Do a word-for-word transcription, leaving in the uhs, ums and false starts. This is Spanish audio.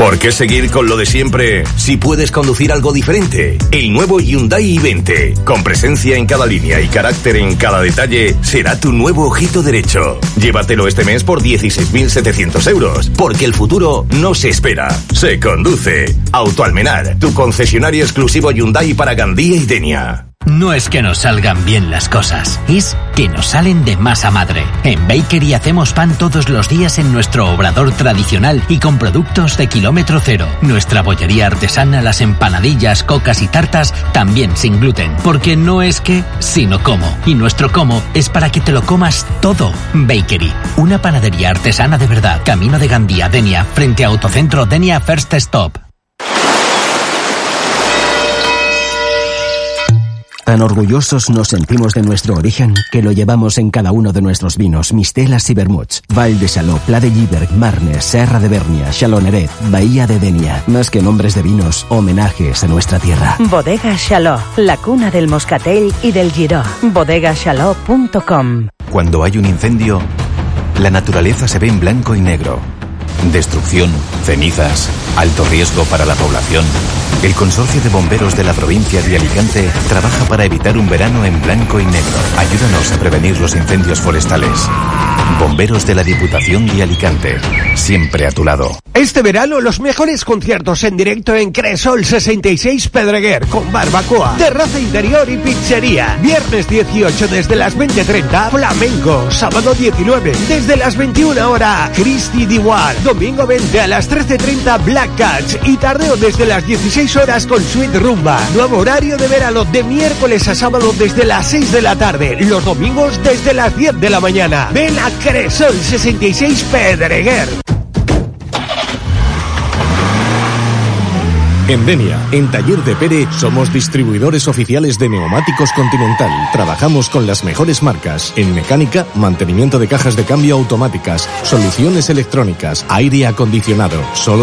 ¿Por qué seguir con lo de siempre si puedes conducir algo diferente? El nuevo Hyundai i veinte, con presencia en cada línea y carácter en cada detalle, será tu nuevo ojito derecho. Llévatelo este mes por dieciséis mil setecientos euros, porque el futuro no se espera, se conduce. Autoalmenar, tu concesionario exclusivo Hyundai para Gandía y Denia. No es que nos salgan bien las cosas, es que nos salen de masa madre. En Bakery hacemos pan todos los días en nuestro obrador tradicional y con productos de kilómetro cero. Nuestra bollería artesana, las empanadillas, cocas y tartas también sin gluten. Porque no es que, sino cómo. Y nuestro cómo es para que te lo comas todo. Bakery, una panadería artesana de verdad. Camino de Gandía, Denia, frente a Autocentro Denia First Stop. Tan orgullosos nos sentimos de nuestro origen que lo llevamos en cada uno de nuestros vinos, mistelas y vermuts. Val de Xaló, Pla de Lliberg, Marnes, Serra de Bernia, Xaloneret, Bahía de Denia. Más que nombres de vinos, homenajes a nuestra tierra. Bodega Xaló, la cuna del moscatel y del giró. bodega xaló punto com. Cuando hay un incendio, la naturaleza se ve en blanco y negro. Destrucción, cenizas, alto riesgo para la población. El Consorcio de Bomberos de la provincia de Alicante trabaja para evitar un verano en blanco y negro. Ayúdanos a prevenir los incendios forestales. Bomberos de la Diputación de Alicante, siempre a tu lado. Este verano los mejores conciertos en directo en Cresol sesenta y seis Pedreguer, con barbacoa, terraza interior y pizzería. Viernes dieciocho desde las veinte treinta, Flamenco. Sábado diecinueve desde las veintiuna horas, Christy Diwar. Domingo veinte a las trece treinta, Black Cats. Y tardeo desde las dieciséis horas con Sweet Rumba. Nuevo horario de verano de miércoles a sábado desde las seis de la tarde. Los domingos desde las diez de la mañana. Ven a Cresol sesenta y seis Pedreguer. En Denia, en Taller de Pere, somos distribuidores oficiales de neumáticos Continental. Trabajamos con las mejores marcas en mecánica, mantenimiento de cajas de cambio automáticas, soluciones electrónicas, aire acondicionado. Solo